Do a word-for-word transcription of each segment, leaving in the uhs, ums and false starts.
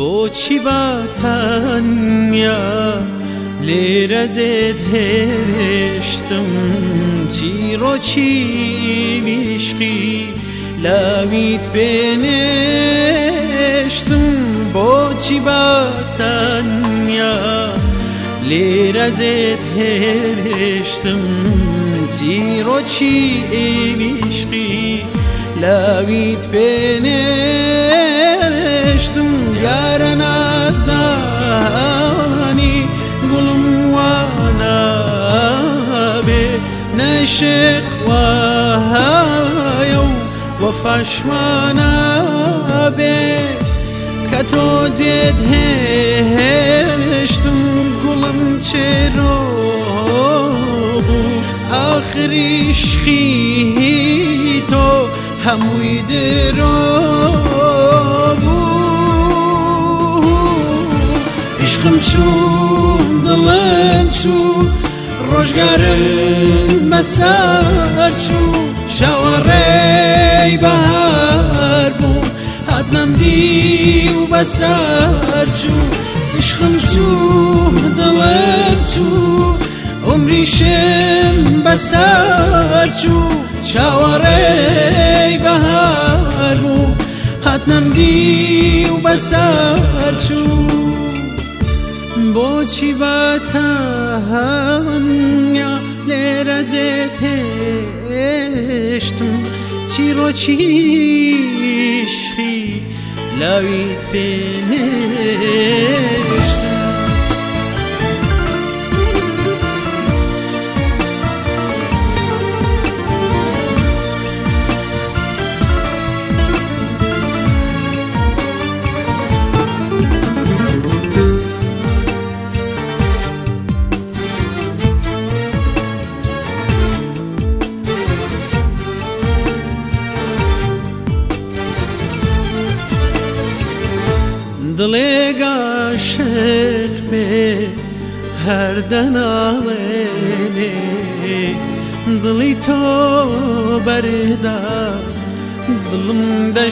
بۆچی بەتەنیا لێرە دێت هێشتم چیرۆکی میشقی لاویت پێنێشتم بۆچی بەتەنیا لێرە دێت هێشتم چیرۆکی میشقی لاویت پێنێشتم یارە نازانی گوڵم وانابێ نەشێت وایە و وەفاش وانابێ کە تۆ جێت هێشتم گوڵم چێرۆ بوو ئاخری عشقی تۆ هەمووی درۆ بوو عشقم چوو دڵم چوو ڕۆژگارم بەسەر چوو شەوەڕێی بەهار بوو هاتنەم دی و بەسەر چوو عشقم چوو دڵم چوو عمریشم بەسەر چوو چاوەڕێی بەهار بوو هاتنەم دی و بەسەر چوو بۆچی بەتەنیا لێرە جێت هێشتم چیرۆکی عشقی لاویت پێنێشتم دڵێک عاشق بێ هەردەناڵێنێ دڵی تۆ بەردا دڵم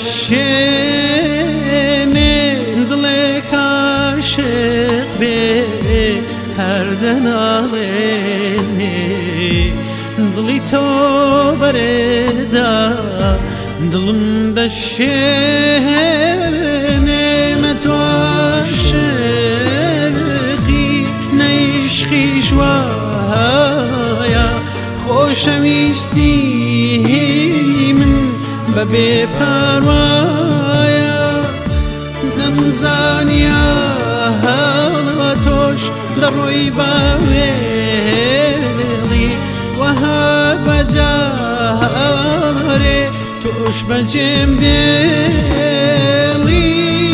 دەشێنێ دڵێک عاشق بێ هەردەناڵێنێ دڵی تۆ بەردا دڵم دەشێنێ تو عاشقی نعشقی جوایە خۆشەویستی من بە بێپەروایە نەمزانیا تۆش لە ڕۆی باوێڵی وەها بەجارێ توش بەجێم دێڵی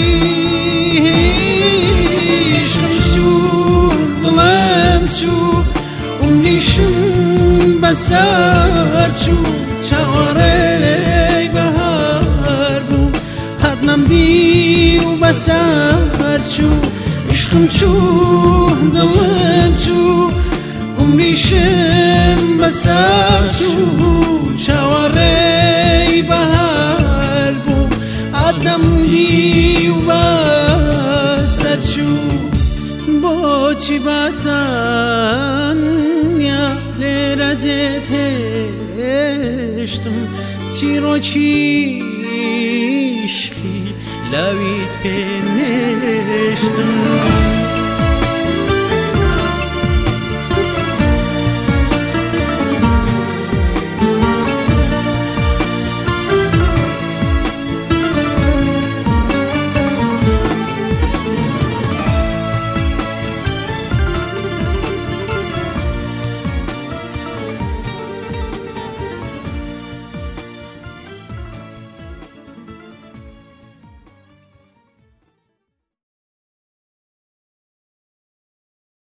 عمریشم بەسەر چوو چاوەڕێی بەهار بوو هاتنەم دی و بەسەر چوو عشقم چوو دڵم چوو عمریشم بەسەر چوو چاوەڕێی بەهار بوو هاتنەم دی و بەسەر چوو بۆچی بەتەنیا لێرە دێت هێشتم چیرۆکی عشقی لاویت پێنێشتم